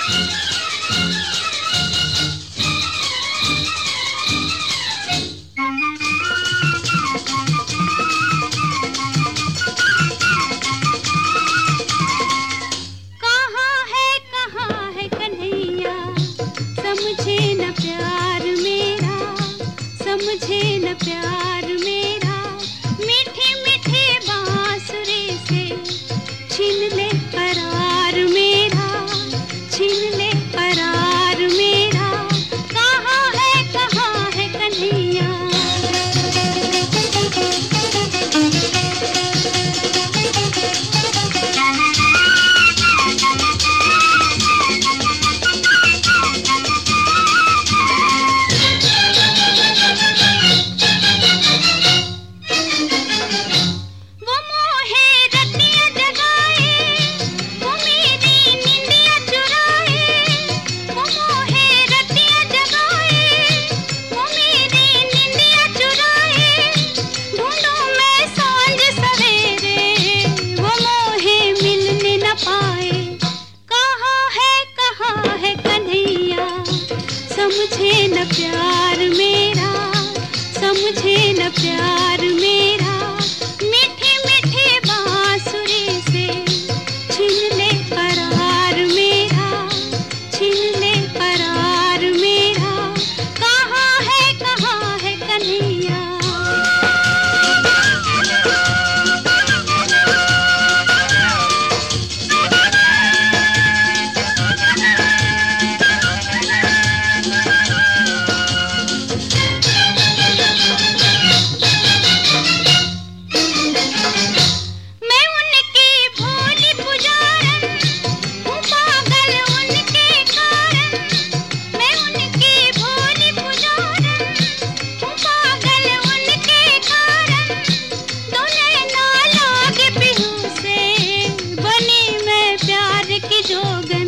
समझे न प्यार मेरा, मीठी मीठी बांसुरी से छीन ले करार मेरा, छीन ले करार मेरा। कहाँ है कन्हैया। समझे न प्यार मेरा, समझे न प्यार मेरा, मीठी मीठी बांसुरी से छीन ले करार मेरा, छीन ले करार मेरा। कहाँ है कन्हैया। जोगन